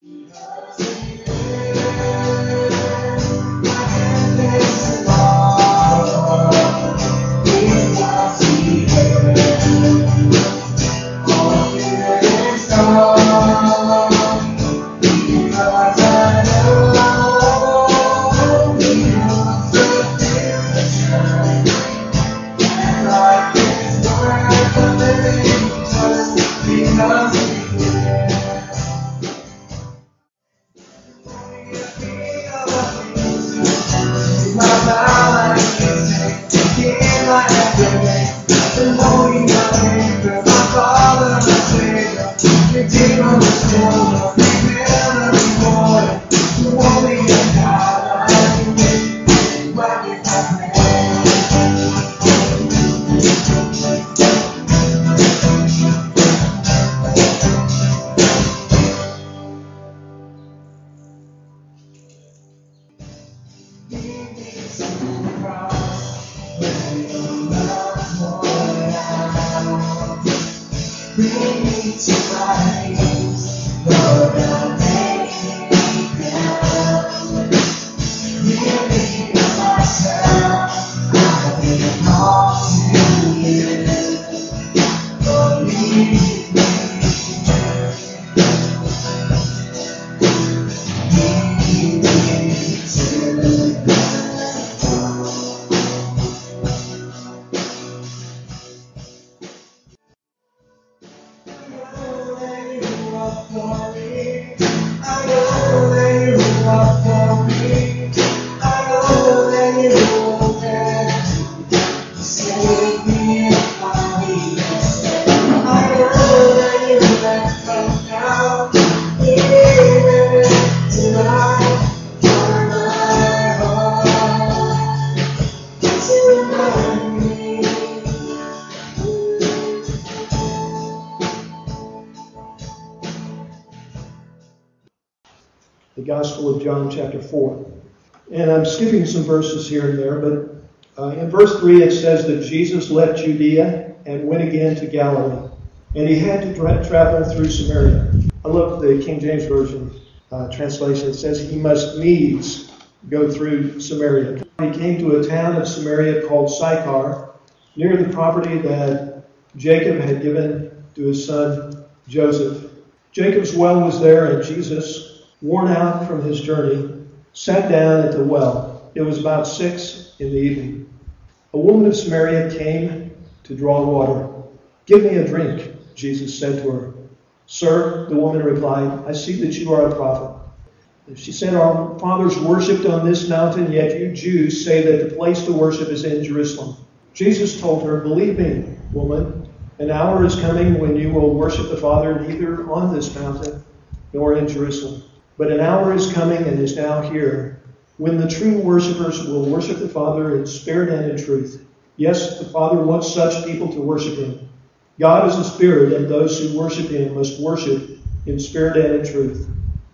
The Gospel of John chapter 4. And I'm skipping some verses here and there, but in verse 3 it says that Jesus left Judea and went again to Galilee. And he had to travel through Samaria. I love the King James Version translation. It says he must needs go through Samaria. He came to a town of Samaria called Sychar, near the property that Jacob had given to his son Joseph. Jacob's well was there, and Jesus, worn out from his journey, sat down at the well. It was about 6 p.m. A woman of Samaria came to draw water. "Give me a drink," Jesus said to her. "Sir," the woman replied, "I see that you are a prophet." She said, "Our fathers worshipped on this mountain, yet you Jews say that the place to worship is in Jerusalem." Jesus told her, "Believe me, woman, an hour is coming when you will worship the Father neither on this mountain nor in Jerusalem. But an hour is coming and is now here when the true worshipers will worship the Father in spirit and in truth. Yes, the Father wants such people to worship him. God is a spirit, and those who worship him must worship in spirit and in truth."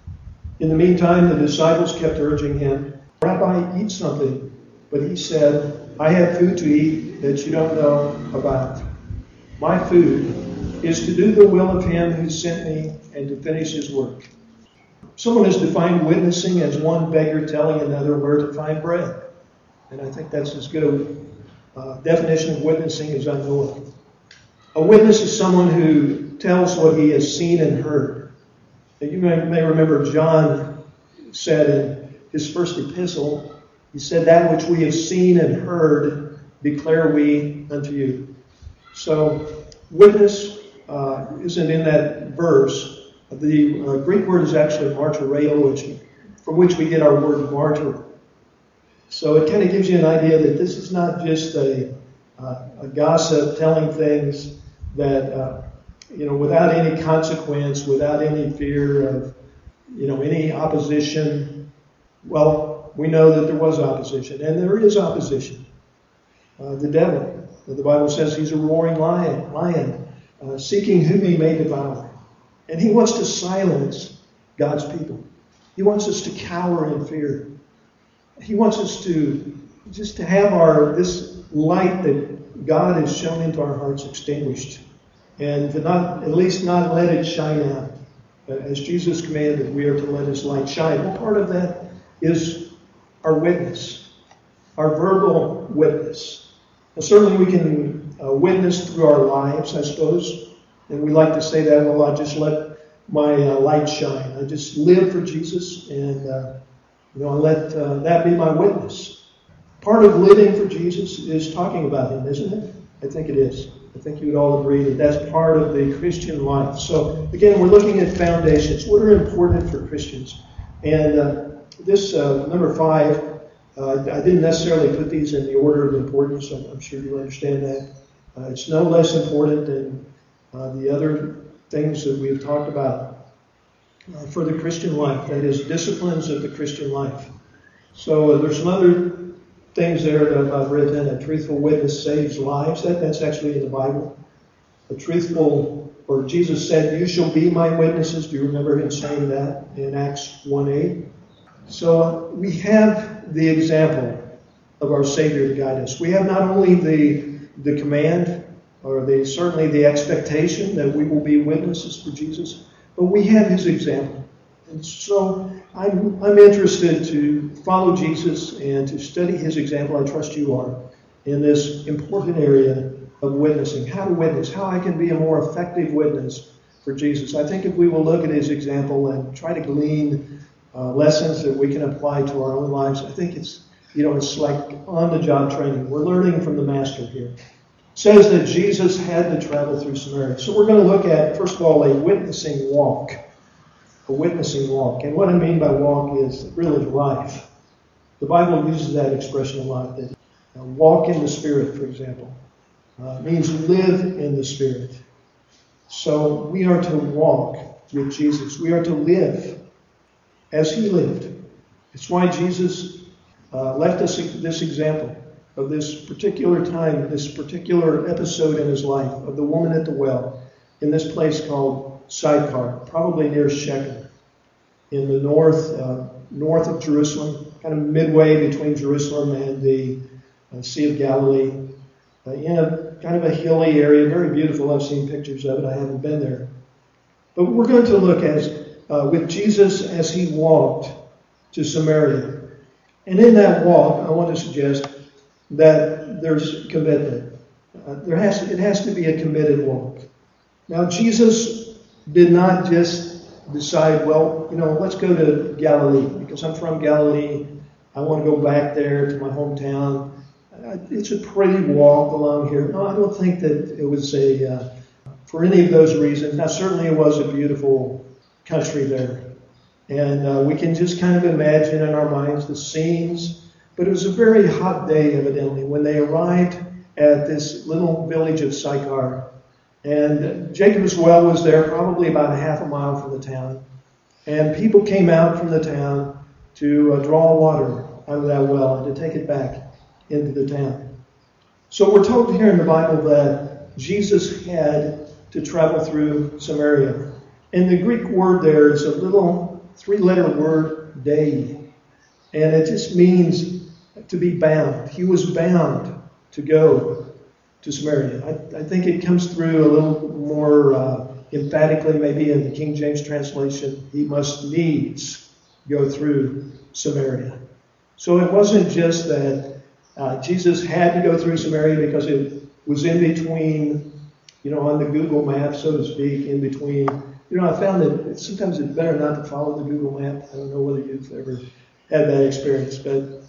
In the meantime, the disciples kept urging him, "Rabbi, eat something." But he said, "I have food to eat that you don't know about. My food is to do the will of him who sent me and to finish his work." Someone has defined witnessing as one beggar telling another where to find bread. And I think that's as good a definition of witnessing as I know of. A witness is someone who tells what he has seen and heard. Now, you may remember John said in his first epistle, he said, "That which we have seen and heard declare we unto you." So witness isn't in that verse. The Greek word is actually martyreo, from which we get our word martyr. So it kind of gives you an idea that this is not just a gossip telling things that, without any consequence, without any fear of, any opposition. Well, we know that there was opposition, and there is opposition. The devil, the Bible says he's a roaring lion, seeking whom he may devour. And he wants to silence God's people. He wants us to cower in fear. He wants us to just to have this light that God has shown into our hearts extinguished, and to at least not let it shine out. As Jesus commanded, we are to let his light shine. Well, part of that is our witness, our verbal witness. And certainly we can witness through our lives, I suppose. And we like to say that, well, I just let my light shine. I just live for Jesus, and I let that be my witness. Part of living for Jesus is talking about him, isn't it? I think it is. I think you would all agree that that's part of the Christian life. So, again, we're looking at foundations. What are important for Christians? And this, number 5, I didn't necessarily put these in the order of importance. I'm sure you understand that. It's no less important than the other things that we've talked about for the Christian life. That is, disciplines of the Christian life. So there's some other things there that I've written. A truthful witness saves lives. That's actually in the Bible. Jesus said, "You shall be my witnesses." Do you remember him saying that in Acts 1:8? So we have the example of our Savior to guide us. We have not only the command, or certainly the expectation that we will be witnesses for Jesus, but we have his example. And so I'm interested to follow Jesus and to study his example. I trust you are, in this important area of witnessing. How to witness, how I can be a more effective witness for Jesus. I think if we will look at his example and try to glean lessons that we can apply to our own lives, I think it's like on-the-job training. We're learning from the master here. It says that Jesus had to travel through Samaria. So we're going to look at, first of all, a witnessing walk. A witnessing walk. And what I mean by walk is really life. The Bible uses that expression a lot. That walk in the Spirit, for example, means live in the Spirit. So we are to walk with Jesus. We are to live as he lived. It's why Jesus left us this example of this particular time, this particular episode in his life, of the woman at the well, in this place called Sychar, probably near Shechem, in the north of Jerusalem, kind of midway between Jerusalem and the Sea of Galilee, in a kind of a hilly area, very beautiful. I've seen pictures of it. I haven't been there. But we're going to look at with Jesus as he walked to Samaria. And in that walk, I want to suggest that there's commitment. It has to be a committed walk. Now, Jesus did not just decide, let's go to Galilee because I'm from Galilee. I want to go back there to my hometown. It's a pretty walk along here. No, I don't think that it was for any of those reasons. Now, certainly it was a beautiful country there. And we can just kind of imagine in our minds the scenes. But it was a very hot day, evidently, when they arrived at this little village of Sychar. And Jacob's well was there, probably about a half a mile from the town. And people came out from the town to draw water out of that well and to take it back into the town. So we're told here in the Bible that Jesus had to travel through Samaria. And the Greek word there is a little 3-letter word, dei. And it just means to be bound. He was bound to go to Samaria. I think it comes through a little more emphatically maybe in the King James translation. He must needs go through Samaria. So it wasn't just that Jesus had to go through Samaria because it was in between, on the Google map, so to speak, in between. I found that sometimes it's better not to follow the Google map. I don't know whether you've ever had that experience, but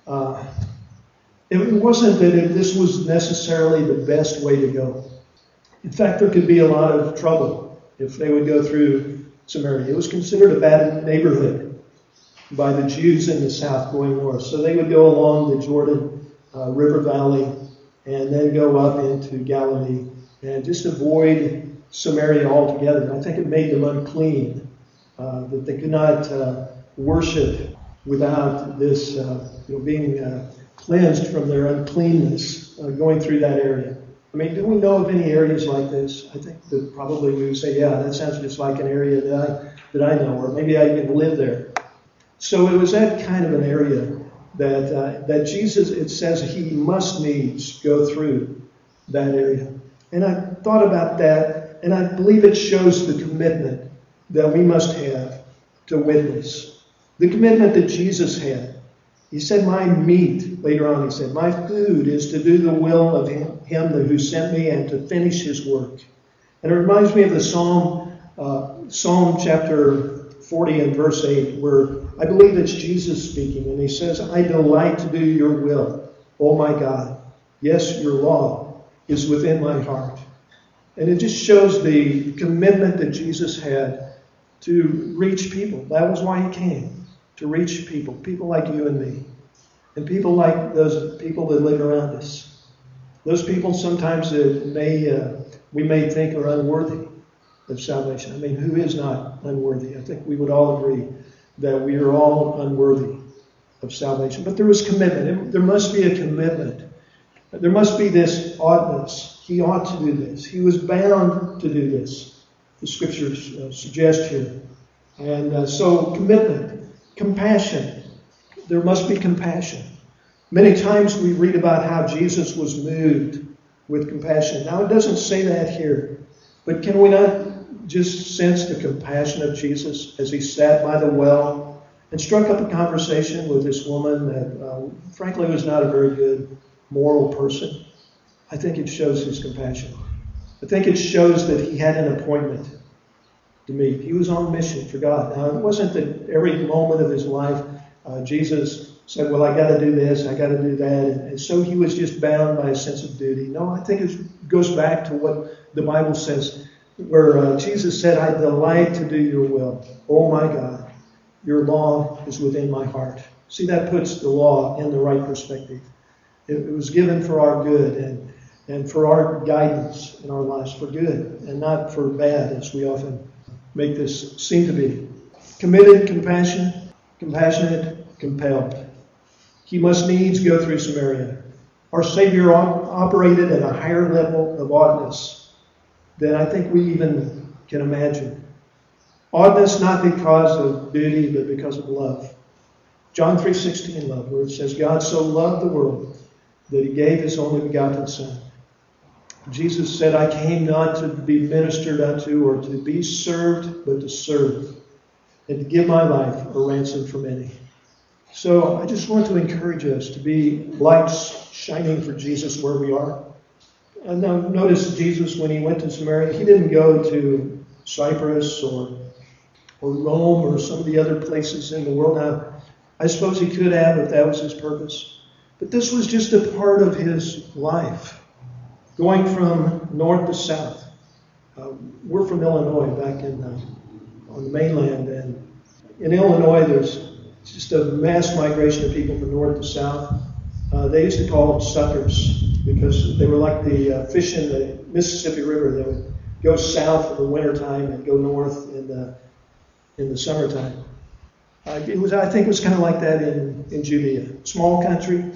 it wasn't that this was necessarily the best way to go. In fact, there could be a lot of trouble if they would go through Samaria. It was considered a bad neighborhood by the Jews in the south going north. So they would go along the Jordan River Valley and then go up into Galilee and just avoid Samaria altogether. And I think it made them unclean, that they could not worship without this being cleansed from their uncleanness going through that area. I mean, do we know of any areas like this? I think that probably we would say, yeah, that sounds just like an area that I know, or maybe I even live there. So it was that kind of an area that Jesus, it says he must needs go through that area. And I thought about that, and I believe it shows the commitment that we must have to witness. The commitment that Jesus had. He said, my meat, later on he said, my food is to do the will of him who sent me and to finish his work. And it reminds me of the Psalm chapter 40 and verse 8, where I believe it's Jesus speaking, and he says, I delight to do your will, O my God. Yes, your law is within my heart. And it just shows the commitment that Jesus had to reach people. That was why he came, to reach people like you and me, and people like those people that live around us. Those people sometimes that we may think are unworthy of salvation. I mean, who is not unworthy? I think we would all agree that we are all unworthy of salvation. But there was commitment. There must be a commitment. There must be this oughtness. He ought to do this. He was bound to do this. The scriptures suggest here. And so commitment, compassion. There must be compassion. Many times we read about how Jesus was moved with compassion. Now it doesn't say that here. But can we not just sense the compassion of Jesus as he sat by the well and struck up a conversation with this woman that frankly was not a very good moral person? I think it shows his compassion. I think it shows that he had an appointment to meet. He was on mission for God. Now, it wasn't that every moment of his life Jesus said, well, I got to do this, I got to do that. And so he was just bound by a sense of duty. No, I think it goes back to what the Bible says, where Jesus said, I delight to do your will. Oh, my God, your law is within my heart. See, that puts the law in the right perspective. It was given for our good and for our guidance in our lives, for good and not for bad, as we often make this seem to be. Committed, compassionate, compelled. He must needs go through Samaria. Our Savior operated at a higher level of oughtness than I think we even can imagine. Oughtness not because of duty, but because of love. John 3:16 love, where it says, God so loved the world that he gave his only begotten Son. Jesus said, I came not to be ministered unto or to be served, but to serve and to give my life a ransom for many. So I just want to encourage us to be lights shining for Jesus where we are. And now notice Jesus, when he went to Samaria, he didn't go to Cyprus or Rome or some of the other places in the world. Now, I suppose he could have if that was his purpose. But this was just a part of his life, going from north to south. We're from Illinois, back on the mainland. And in Illinois, there's just a mass migration of people from north to south. They used to call them suckers because they were like the fish in the Mississippi River. They would go south in the wintertime and go north in the summertime. I think it was kind of like that in Judea. Small country,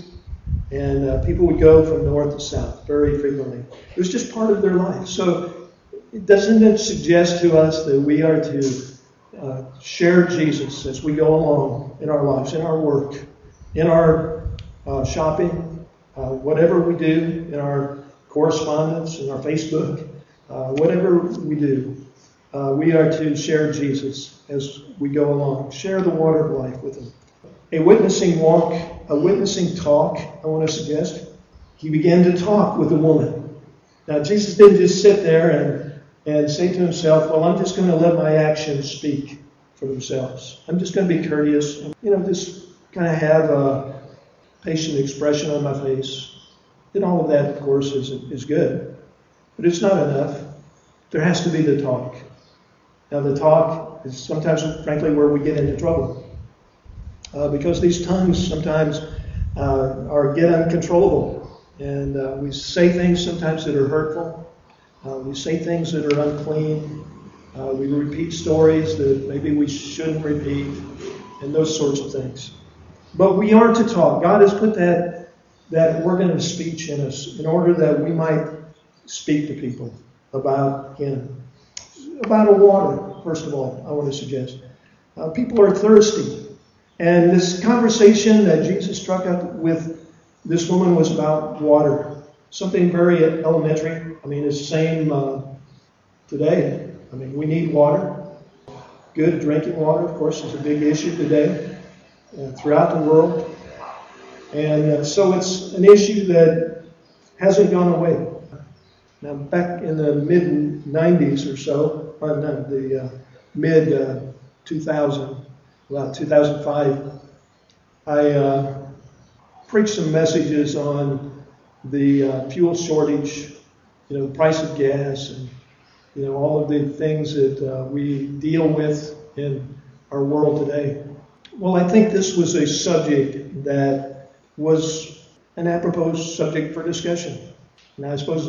and people would go from north to south very frequently. It was just part of their life. So doesn't it suggest to us that we are to share Jesus as we go along in our lives, in our work, in our shopping, whatever we do, in our correspondence, in our Facebook, whatever we do, we are to share Jesus as we go along. Share the water of life with him. A witnessing walk, a witnessing talk, I want to suggest. He began to talk with the woman. Now, Jesus didn't just sit there and say to himself, well, I'm just going to let my actions speak for themselves. I'm just going to be courteous. Just kind of have a patient expression on my face. And all of that, of course, is good. But it's not enough. There has to be the talk. Now, the talk is sometimes, frankly, where we get into trouble. Because these tongues sometimes get uncontrollable. And we say things sometimes that are hurtful. We say things that are unclean. We repeat stories that maybe we shouldn't repeat. And those sorts of things. But we are to talk. God has put that organ of speech in us in order that we might speak to people about him. About a water, first of all, I want to suggest. People are thirsty. And this conversation that Jesus struck up with this woman was about water. Something very elementary. I mean, it's the same today. I mean, we need water. Good drinking water, of course, is a big issue today throughout the world. And so it's an issue that hasn't gone away. Now, back in the mid-90s or so, the mid-2000, about 2005, I preached some messages on the fuel shortage, the price of gas, and all of the things that we deal with in our world today. Well, I think this was a subject that was an apropos subject for discussion. And I suppose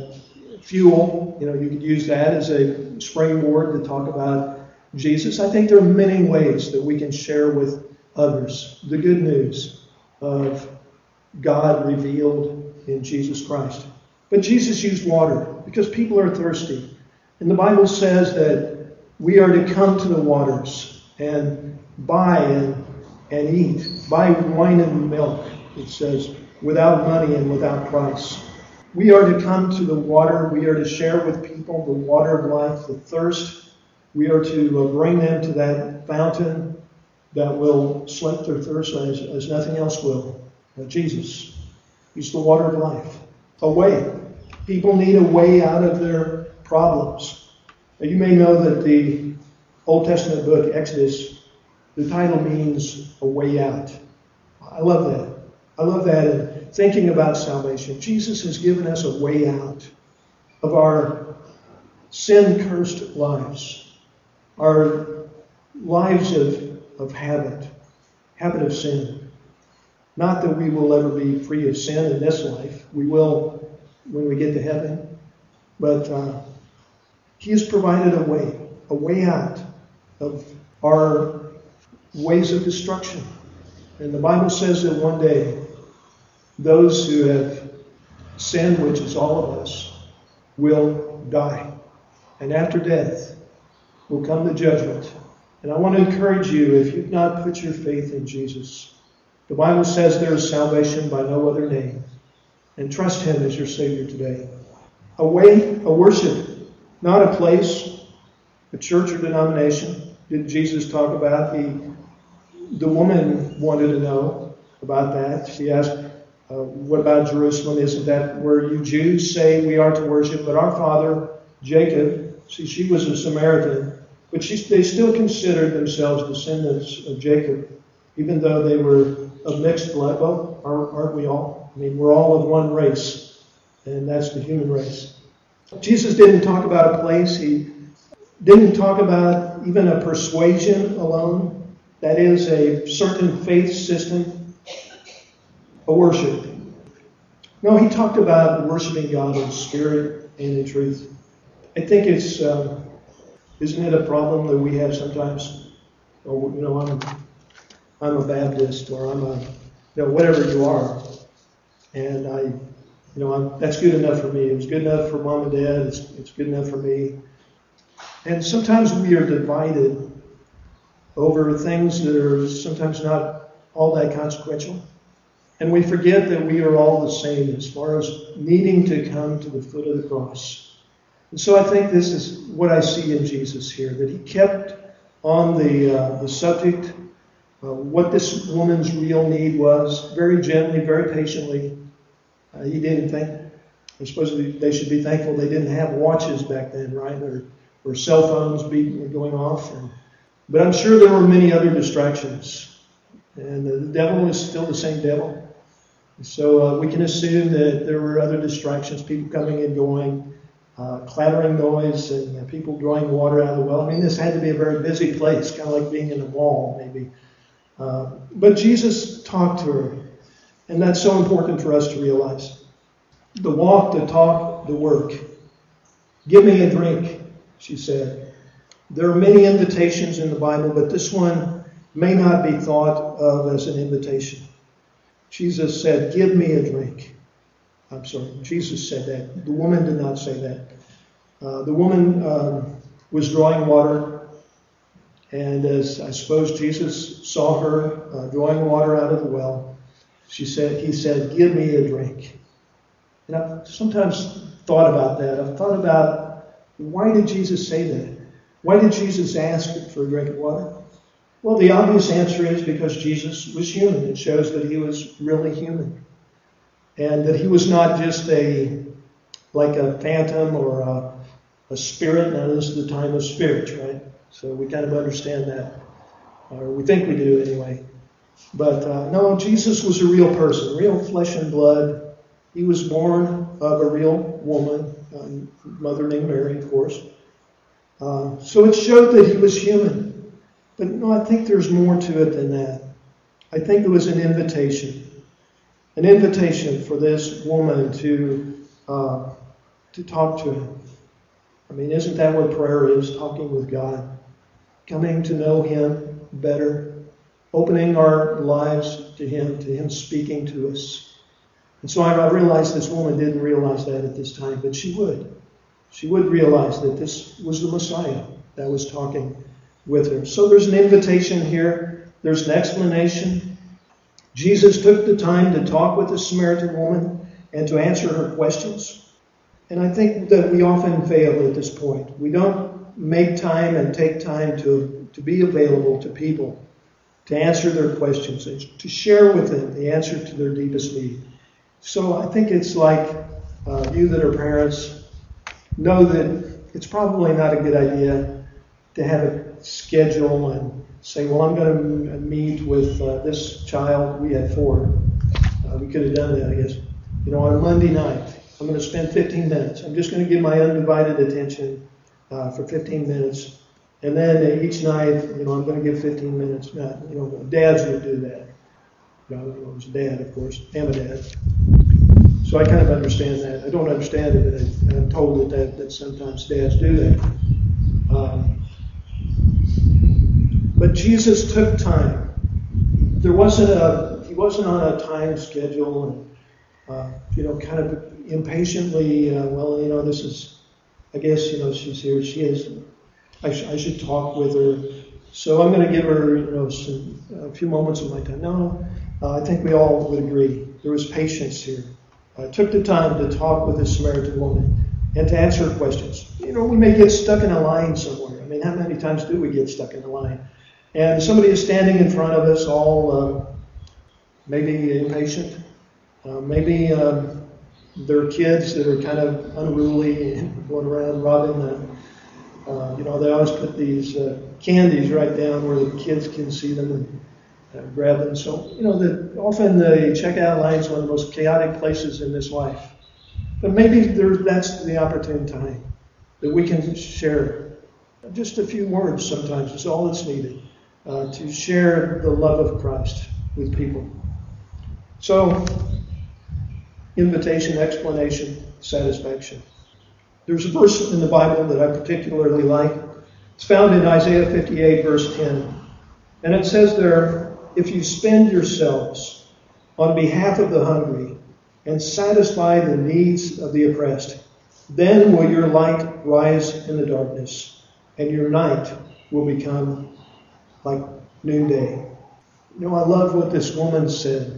fuel, you could use that as a springboard to talk about Jesus. I think there are many ways that we can share with others the good news of God revealed in Jesus Christ. But Jesus used water because people are thirsty. And the Bible says that we are to come to the waters and buy and eat, buy wine and milk, it says, without money and without price. We are to come to the water. We are to share with people the water of life, the thirst. We are to bring them to that fountain that will slake their thirst as nothing else will. Jesus, He's the water of life. A way. People need a way out of their problems. Now, you may know that the Old Testament book, Exodus, the title means a way out. I love that. I love that. And thinking about salvation, Jesus has given us a way out of our sin-cursed lives, our lives of habit of sin. Not that we will ever be free of sin in this life. We will when we get to heaven. But He has provided a way out of our ways of destruction. And the Bible says that one day, those who have sinned, which is all of us, will die. And after death will come the judgment. And I want to encourage you, if you've not put your faith in Jesus, the Bible says there is salvation by no other name. And trust Him as your Savior today. A way, a worship, not a place, a church or denomination. Did Jesus talk about? The woman wanted to know about that. She asked, what about Jerusalem? Isn't that where you Jews say we are to worship? But our father, Jacob, see, she was a Samaritan, but they still considered themselves descendants of Jacob, even though they were of mixed blood. Well, aren't we all? I mean, we're all of one race, and that's the human race. Jesus didn't talk about a place. He didn't talk about even a persuasion alone. That is a certain faith system, a worship. No, He talked about worshiping God in spirit and in truth. I think it's, isn't it a problem that we have sometimes? Oh, I'm a Baptist, or I'm a, whatever you are. And that's good enough for me. It was good enough for Mom and Dad. It's good enough for me. And sometimes we are divided over things that are sometimes not all that consequential. And we forget that we are all the same as far as needing to come to the foot of the cross. And so I think this is what I see in Jesus here, that He kept on the subject, what this woman's real need was, very gently, very patiently. He didn't think, I suppose they should be thankful they didn't have watches back then, right? Or cell phones going off. But I'm sure there were many other distractions. And the devil is still the same devil. So we can assume that there were other distractions, people coming and going, clattering noise, and people drawing water out of the well. I mean, this had to be a very busy place, kind of like being in a mall, maybe. But Jesus talked to her. And that's so important for us to realize. The walk, the talk, the work. Give me a drink, she said. There are many invitations in the Bible, but this one may not be thought of as an invitation. Jesus said, give me a drink. I'm sorry, Jesus said that. The woman did not say that. The woman was drawing water, and as I suppose Jesus saw her drawing water out of the well, he said, give me a drink. And I've sometimes thought about that. I've thought about, why did Jesus say that? Why did Jesus ask for a drink of water? Well, the obvious answer is because Jesus was human. It shows that he was really human. And that he was not just like a phantom or a spirit. Now, this is the time of spirits, right? So we kind of understand that. Or we think we do anyway. But no, Jesus was a real person, real flesh and blood. He was born of a real woman, a mother named Mary, of course. So it showed that he was human. But no, I think there's more to it than that. I think it was an invitation for this woman to talk to him. I mean, isn't that what prayer is? Talking with God, coming to know him better, opening our lives to him speaking to us. And so I realized this woman didn't realize that at this time, but she would. She would realize that this was the Messiah that was talking with her. So there's an invitation here. There's an explanation. Jesus took the time to talk with the Samaritan woman and to answer her questions. And I think that we often fail at this point. We don't make time and take time to be available to people, to answer their questions, and to share with them the answer to their deepest need. So I think it's like you that are parents know that it's probably not a good idea to have a schedule and say, well, I'm going to meet with this child. We had 4. We could have done that, I guess. On Monday night, I'm going to spend 15 minutes. I'm just going to give my undivided attention for 15 minutes. And then each night, I'm going to give 15 minutes. Dads would do that. I was a dad, of course. I'm a dad. So I kind of understand that. I don't understand it, but I'm told that sometimes dads do that. But Jesus took time. He wasn't on a time schedule and, kind of impatiently, this is, I guess, she's here. She is. I should talk with her. So I'm going to give her, a few moments of my time. No, I think we all would agree. There was patience here. I took the time to talk with the Samaritan woman and to answer her questions. We may get stuck in a line somewhere. I mean, how many times do we get stuck in a line? And somebody is standing in front of us, all maybe impatient. Maybe there are kids that are kind of unruly and going around robbing them. They always put these candies right down where the kids can see them and grab them. So, often the checkout line is one of the most chaotic places in this life. But maybe that's the opportune time that we can share just a few words sometimes. It's all that's needed to share the love of Christ with people. So, invitation, explanation, satisfaction. There's a verse in the Bible that I particularly like. It's found in Isaiah 58, verse 10. And it says there, if you spend yourselves on behalf of the hungry and satisfy the needs of the oppressed, then will your light rise in the darkness, and your night will become like noonday. I love what this woman said.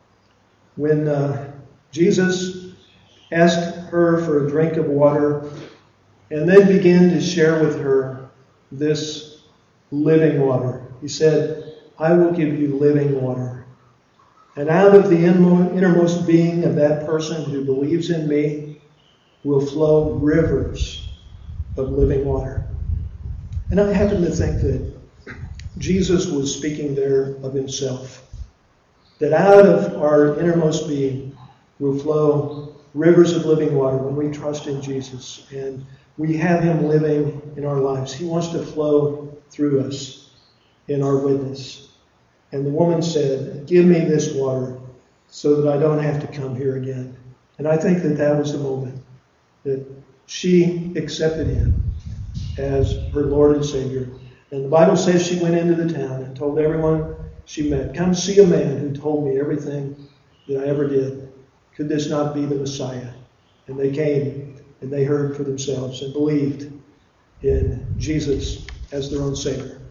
When Jesus asked her for a drink of water and then began to share with her this living water. He said, I will give you living water. And out of the innermost being of that person who believes in me will flow rivers of living water. And I happen to think that Jesus was speaking there of himself. That out of our innermost being will flow rivers of living water when we trust in Jesus and we have him living in our lives. He wants to flow through us in our witness. And the woman said, give me this water so that I don't have to come here again. And I think that was the moment that she accepted him as her Lord and Savior. And the Bible says she went into the town and told everyone she met, come see a man who told me everything that I ever did. Could this not be the Messiah? And they came and they heard for themselves and believed in Jesus as their own Savior.